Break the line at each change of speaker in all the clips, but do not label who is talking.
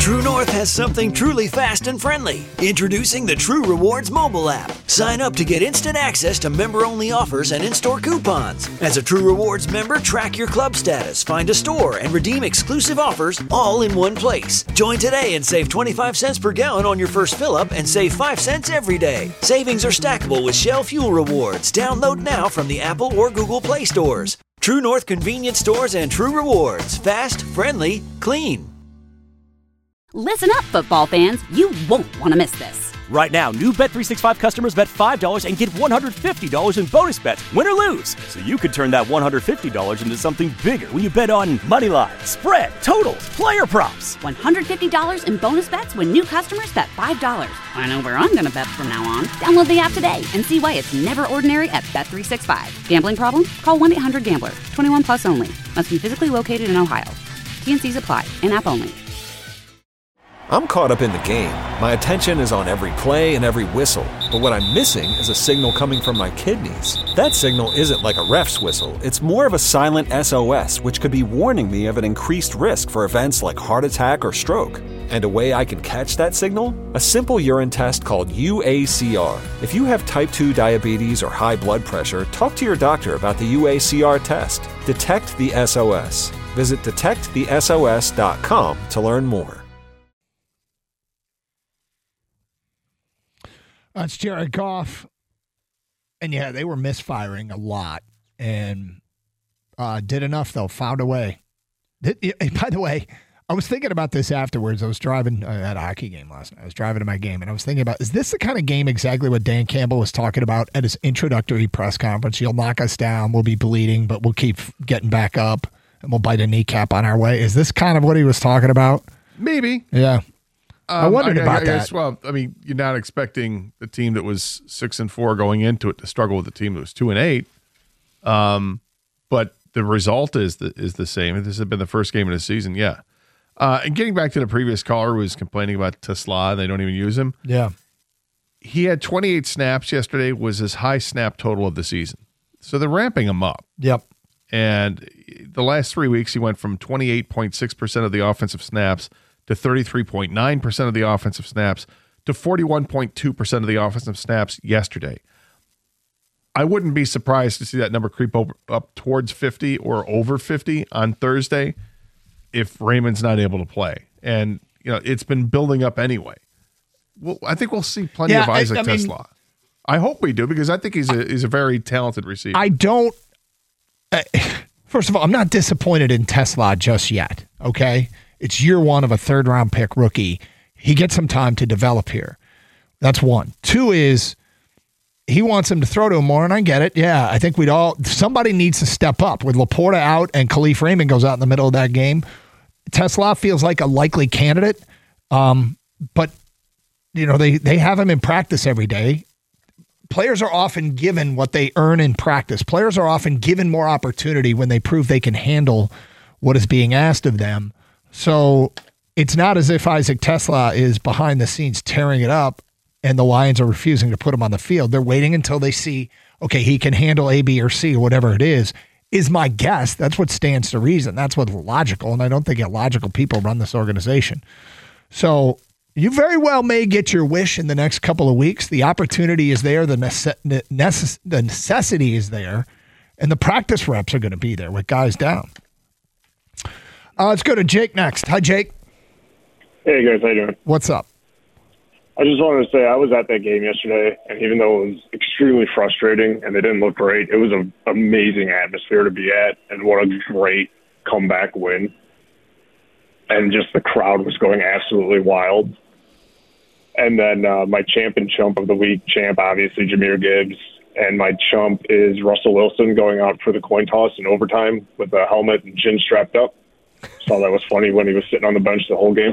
True North has something truly fast and friendly. Introducing the True Rewards mobile app. Sign up to get instant access to member-only offers and in-store coupons. As a True Rewards member, track your club status, find a store, and redeem exclusive offers all in one place. Join today and save 25 cents per gallon on your first fill-up and save 5 cents every day. Savings are stackable with Shell Fuel Rewards. Download now from the Apple or Google Play stores. True North convenience stores and True Rewards. Fast, friendly, clean.
Listen up, football fans. You won't want to miss this.
Right now, new Bet365 customers bet $5 and get $150 in bonus bets, win or lose. So you could turn that $150 into something bigger when you bet on money line, spread, totals, player props.
$150 in bonus bets when new customers bet $5. I know where I'm going to bet from now on. Download the app today and see why it's never ordinary at Bet365. Gambling problem? Call 1-800-GAMBLER. 21 plus only. Must be physically located in Ohio. T&Cs apply. In-app only.
I'm caught up in the game. My attention is on every play and every whistle. But what I'm missing is a signal coming from my kidneys. That signal isn't like a ref's whistle. It's more of a silent SOS, which could be warning me of an increased risk for events like heart attack or stroke. And a way I can catch that signal? A simple urine test called UACR. If you have type 2 diabetes or high blood pressure, talk to your doctor about the UACR test. Detect the SOS. Visit detectthesos.com to learn more.
It's Jared Goff. And yeah, they were misfiring a lot and did enough, though. Found a way. By the way, I was thinking about this afterwards. I was driving. I had a hockey game last night. I was driving to my game, and I was thinking about, is this the kind of game exactly what Dan Campbell was talking about at his introductory press conference? You'll knock us down. We'll be bleeding, but we'll keep getting back up, and we'll bite a kneecap on our way. Is this kind of what he was talking about?
Maybe.
Yeah. I wondered about that.
Well, I mean, you're not expecting the team that was 6-4 going into it to struggle with the team that was 2-8. But the result is the same. If this had been the first game of the season, yeah. And getting back to the previous caller who was complaining about Tesla, they don't even use him.
Yeah.
He had 28 snaps yesterday, was his high snap total of the season. So they're ramping him up.
Yep.
And the last 3 weeks, he went from 28.6% of the offensive snaps to 33.9% of the offensive snaps to 41.2% of the offensive snaps yesterday. I wouldn't be surprised to see that number creep up towards 50 or over 50 on Thursday if Raymond's not able to play. And, you know, it's been building up anyway. Well, I think we'll see plenty of Isaac Tesla. I hope we do, because I think he's a very talented receiver.
I don't first of all, I'm not disappointed in Tesla just yet, okay? It's year one of a third-round pick rookie. He gets some time to develop here. That's one. Two is he wants him to throw to him more, and I get it. Yeah, I think somebody needs to step up. With Laporta out and Khalif Raymond goes out in the middle of that game, Tesla feels like a likely candidate. But, you know, they have him in practice every day. Players are often given what they earn in practice. Players are often given more opportunity when they prove they can handle what is being asked of them. So it's not as if Isaac Tesla is behind the scenes tearing it up and the Lions are refusing to put him on the field. They're waiting until they see, okay, he can handle A, B, or C, or whatever it is my guess. That's what stands to reason. That's what's logical, and I don't think illogical people run this organization. So you very well may get your wish in the next couple of weeks. The opportunity is there. The necessity is there, and the practice reps are going to be there with guys down. Let's go to Jake next. Hi, Jake.
Hey, guys. How you doing?
What's up?
I just wanted to say I was at that game yesterday, and even though it was extremely frustrating and they didn't look great, it was an amazing atmosphere to be at, and what a great comeback win. And just the crowd was going absolutely wild. And then my champ and chump of the week, obviously, Jahmyr Gibbs. And my chump is Russell Wilson going out for the coin toss in overtime with a helmet and chin strapped up. So that was funny when he was sitting on the bench the whole game.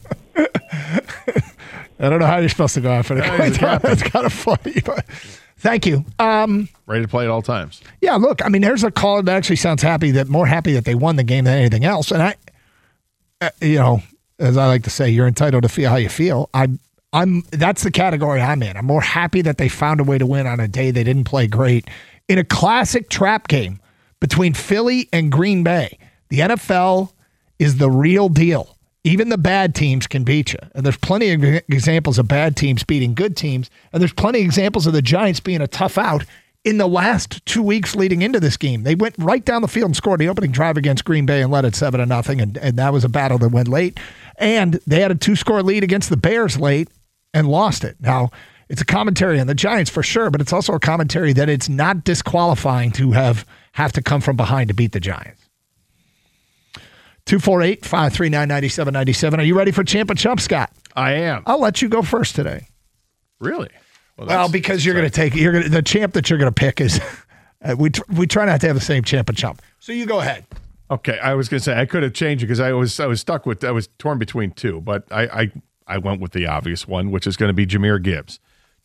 I don't know how you're supposed to go out for the coin toss. It's kind of funny, but thank you.
Ready to play at all times.
Yeah, look, I mean, there's a caller that actually sounds more happy that they won the game than anything else. And I, you know, as I like to say, you're entitled to feel how you feel. That's the category I'm in. I'm more happy that they found a way to win on a day they didn't play great. In a classic trap game between Philly and Green Bay, the NFL is the real deal. Even the bad teams can beat you. And there's plenty of examples of bad teams beating good teams. And there's plenty of examples of the Giants being a tough out in the last 2 weeks leading into this game. They went right down the field and scored the opening drive against Green Bay and led it 7-0. And that was a battle that went late. And they had a 2-score lead against the Bears late and lost it. Now, it's a commentary on the Giants for sure, but it's also a commentary that it's not disqualifying to have to come from behind to beat the Giants. 248-539-9797. Are you ready for Champ and Chump, Scott?
I am.
I'll let you go first today.
Really?
Well, because you're going to take the champ that you're going to pick is we try not to have the same champ and chump. So you go ahead.
Okay, I was going to say I could have changed it because I was stuck with I was torn between two, but I went with the obvious one, which is going to be Jahmyr Gibbs.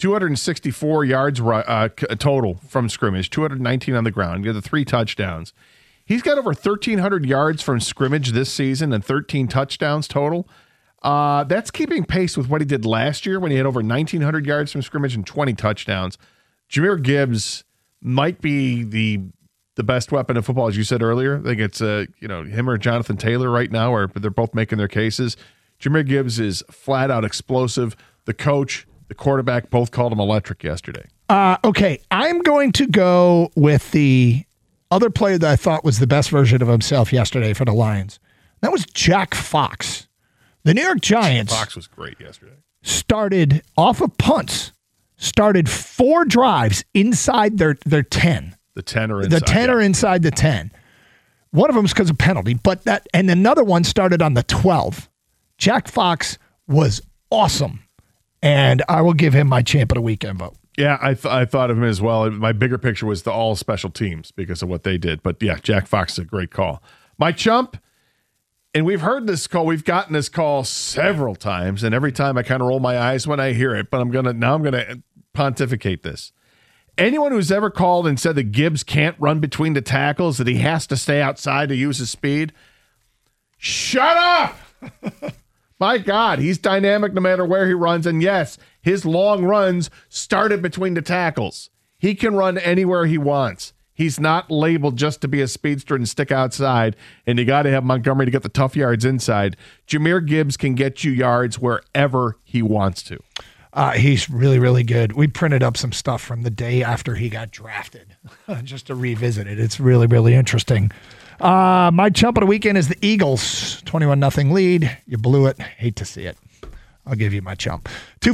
264 yards total from scrimmage, 219 on the ground. You have the 3 touchdowns. He's got over 1,300 yards from scrimmage this season and 13 touchdowns total. That's keeping pace with what he did last year when he had over 1,900 yards from scrimmage and 20 touchdowns. Jahmyr Gibbs might be the best weapon in football, as you said earlier. I think it's him or Jonathan Taylor right now, or they're both making their cases. Jahmyr Gibbs is flat out explosive. The coach, the quarterback, both called him electric yesterday.
Okay, I'm going to go with the other player that I thought was the best version of himself yesterday for the Lions. That was Jack Fox. The New York Giants.
Fox was great yesterday.
Started off of punts. Started 4 drives inside their 10.
The 10 are inside.
The 10 are inside the 10. One of them is because of penalty, and another one started on the 12. Jack Fox was awesome, and I will give him my champ of the weekend vote.
Yeah, I thought of him as well. My bigger picture was the all special teams because of what they did. But yeah, Jack Fox is a great call. My chump. And we've heard this call. We've gotten this call several times, and every time I kind of roll my eyes when I hear it. But I'm gonna pontificate this. Anyone who's ever called and said that Gibbs can't run between the tackles, that he has to stay outside to use his speed, shut up! My God, he's dynamic no matter where he runs, and yes, his long runs started between the tackles. He can run anywhere he wants. He's not labeled just to be a speedster and stick outside, and you got to have Montgomery to get the tough yards inside. Jahmyr Gibbs can get you yards wherever he wants to.
He's really, really good. We printed up some stuff from the day after he got drafted just to revisit it. It's really, really interesting. My chump of the weekend is the Eagles. 21-0 lead. You blew it. Hate to see it. I'll give you my chump.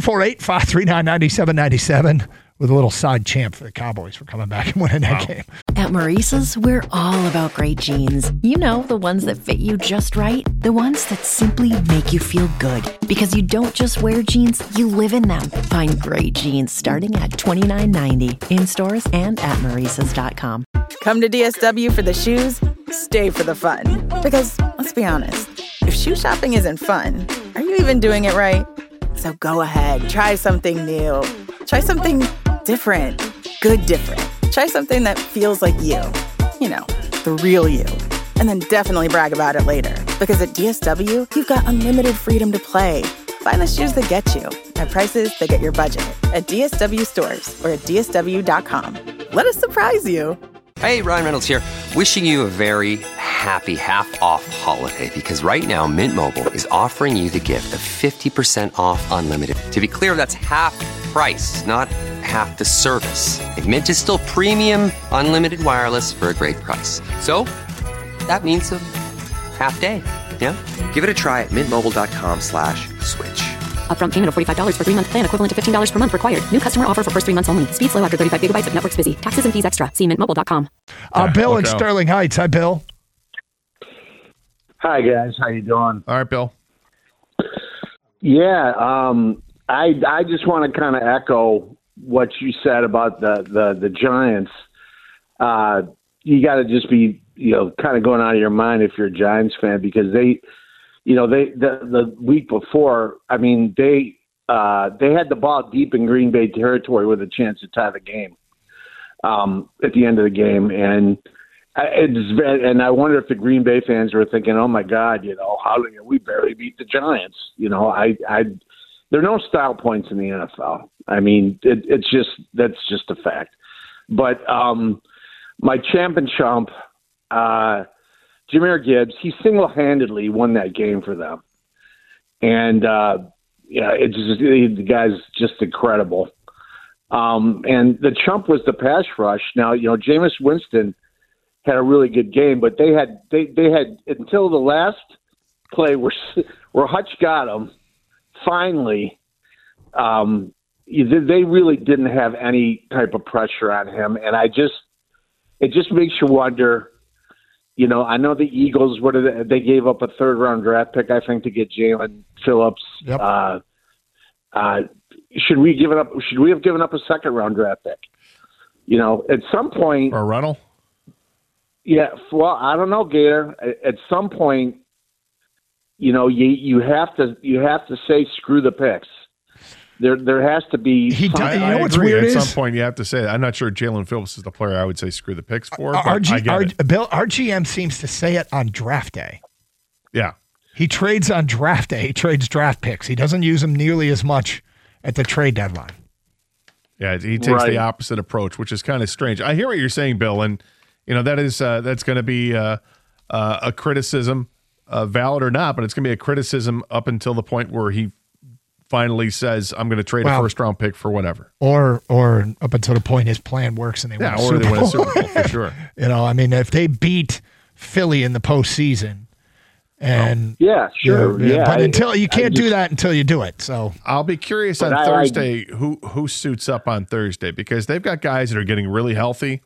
248-539-9797. With a little side champ for the Cowboys for coming back and winning that game.
At Maurice's, we're all about great jeans. You know, the ones that fit you just right. The ones that simply make you feel good. Because you don't just wear jeans, you live in them. Find great jeans starting at $29.90 in stores and at Maurice's.com.
Come to DSW for the shoes, stay for the fun. Because, let's be honest, if shoe shopping isn't fun, are you even doing it right? So go ahead, try something new. Try something different. Good different. Try something that feels like you. You know, the real you. And then definitely brag about it later. Because at DSW, you've got unlimited freedom to play. Find the shoes that get you at prices that get your budget at DSW stores or at DSW.com. Let us surprise you.
Hey, Ryan Reynolds here. Wishing you a very happy half-off holiday because right now Mint Mobile is offering you the gift of 50% off unlimited. To be clear, that's half price, not half the service. And Mint is still premium unlimited wireless for a great price. So that means a half day. Yeah? Give it a try at mintmobile.com/switch.
Upfront payment of $45 for 3-month plan equivalent to $15 per month required. New customer offer for first 3 months only. Speed slow after 35 gigabytes if network's busy. Taxes and fees extra. See mintmobile.com.
Bill in Sterling Heights. Hi, Bill.
Hi, guys. How you doing?
All right, Bill.
Yeah, I just want to kind of echo what you said about the Giants. You got to just be, kind of going out of your mind if you're a Giants fan because they the week before, I mean, they had the ball deep in Green Bay territory with a chance to tie the game at the end of the game, and I wonder if the Green Bay fans were thinking, "Oh my God, how we barely beat the Giants." There are no style points in the NFL. I mean, that's just a fact. But my champ and chump. Jahmyr Gibbs, he single-handedly won that game for them. And, the guy's just incredible. And the chump was the pass rush. Now, Jameis Winston had a really good game, but they had until the last play where Hutch got him, finally, they really didn't have any type of pressure on him. And it just makes you wonder, I know the Eagles, they gave up a 3rd-round draft pick, I think, to get Jalen Phillips.
Yep.
Should we have given up a 2nd-round draft pick? At some point,
or a rental?
Yeah, well, I don't know, Gator. At some point, you have to say screw the picks. There has to be.
What's weird
At
is
some point you have to say that. I'm not sure Jalen Phillips is the player I would say screw the picks for.
Our
Bill,
GM seems to say it on draft day.
Yeah,
he trades on draft day. He trades draft picks. He doesn't use them nearly as much at the trade deadline.
Yeah, he takes the opposite approach, which is kind of strange. I hear what you're saying, Bill, and that is that's going to be a criticism, valid or not, but it's going to be a criticism up until the point where he finally says, I'm going to trade a 1st-round pick for whatever.
Or up until the point his plan works and they win a Super Bowl.
They win a Super Bowl for sure.
If they beat Philly in the postseason, and
sure.
But until you can't do that until you do it. So
I'll be curious on Thursday who suits up on Thursday, because they've got guys that are getting really healthy,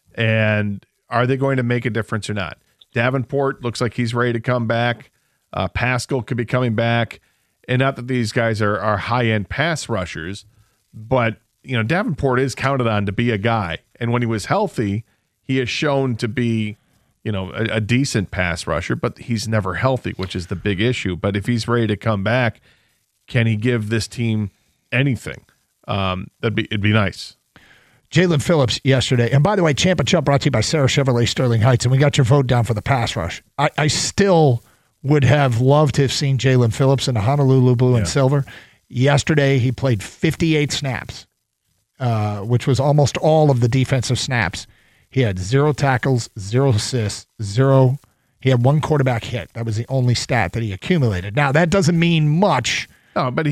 and are they going to make a difference or not? Davenport looks like he's ready to come back. Pascal could be coming back. And not that these guys are high-end pass rushers, but, Davenport is counted on to be a guy. And when he was healthy, he has shown to be, a decent pass rusher, but he's never healthy, which is the big issue. But if he's ready to come back, can he give this team anything? It'd be nice.
Jalen Phillips yesterday. And by the way, Champ and Chump brought to you by Sarah Chevrolet Sterling Heights, and we got your vote down for the pass rush. I still would have loved to have seen Jalen Phillips in the Honolulu blue and silver. Yesterday, he played 58 snaps, which was almost all of the defensive snaps. He had 0 tackles, 0 assists, 0. He had 1 quarterback hit. That was the only stat that he accumulated. Now, that doesn't mean much.
No, but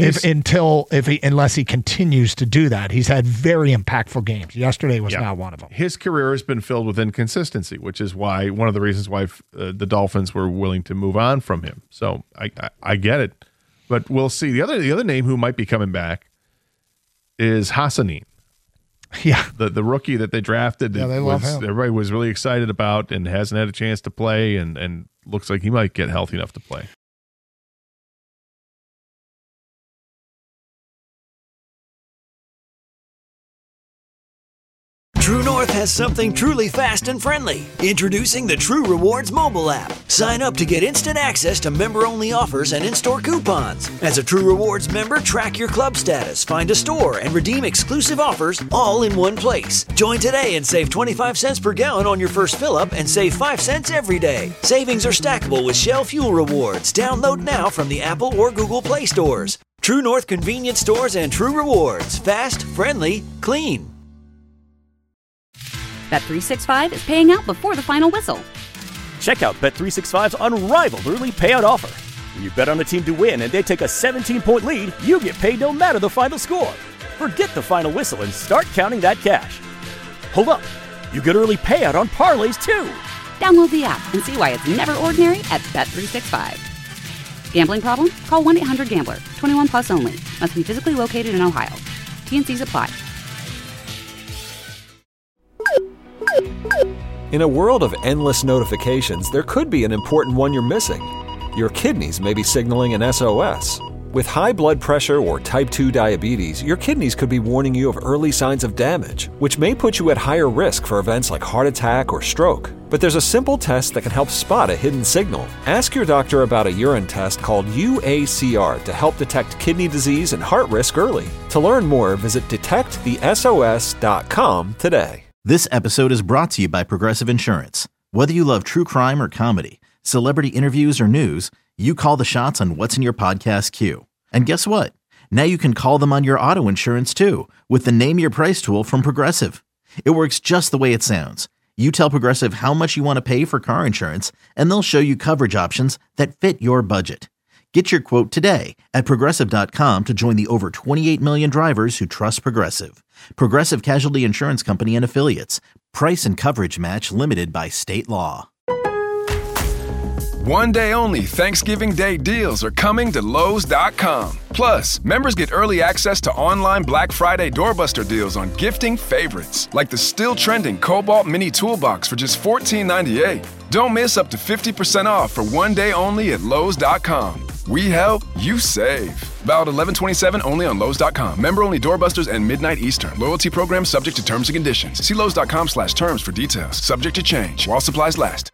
unless he continues to do that. He's had very impactful games. Yesterday was not one of them.
His career has been filled with inconsistency, which is why one of the reasons why the Dolphins were willing to move on from him. So I get it, but we'll see. The other name who might be coming back is Hassanin.
Yeah,
the rookie that they drafted.
Yeah, they love him.
Everybody was really excited about and hasn't had a chance to play, and looks like he might get healthy enough to play.
True North has something truly fast and friendly. Introducing the True Rewards mobile app. Sign up to get instant access to member-only offers and in-store coupons. As a True Rewards member, track your club status, find a store, and redeem exclusive offers all in one place. Join today and save 25 cents per gallon on your first fill-up and save 5 cents every day. Savings are stackable with Shell Fuel Rewards. Download now from the Apple or Google Play stores. True North convenience stores and True Rewards. Fast, friendly, clean.
Bet365 is paying out before the final whistle.
Check out Bet365's unrivaled early payout offer. When you bet on a team to win and they take a 17-point lead, you get paid no matter the final score. Forget the final whistle and start counting that cash. Hold up. You get early payout on parlays, too.
Download the app and see why it's never ordinary at Bet365. Gambling problem? Call 1-800-GAMBLER. 21 plus only. Must be physically located in Ohio. T&Cs apply.
In a world of endless notifications, there could be an important one you're missing. Your kidneys may be signaling an SOS. With high blood pressure or type 2 diabetes, your kidneys could be warning you of early signs of damage, which may put you at higher risk for events like heart attack or stroke. But there's a simple test that can help spot a hidden signal. Ask your doctor about a urine test called UACR to help detect kidney disease and heart risk early. To learn more, visit detectthesos.com today.
This episode is brought to you by Progressive Insurance. Whether you love true crime or comedy, celebrity interviews or news, you call the shots on what's in your podcast queue. And guess what? Now you can call them on your auto insurance too with the Name Your Price tool from Progressive. It works just the way it sounds. You tell Progressive how much you want to pay for car insurance, and they'll show you coverage options that fit your budget. Get your quote today at Progressive.com to join the over 28 million drivers who trust Progressive. Progressive Casualty Insurance Company and Affiliates. Price and coverage match limited by state law.
One day only Thanksgiving Day deals are coming to Lowe's.com. Plus, members get early access to online Black Friday doorbuster deals on gifting favorites, like the still trending Cobalt Mini Toolbox for just $14.98. Don't miss up to 50% off for one day only at Lowe's.com. We help, you save. Valid 11/27 only on Lowe's.com. Member only doorbusters and midnight Eastern. Loyalty program subject to terms and conditions. See Lowe's.com/terms for details. Subject to change while supplies last.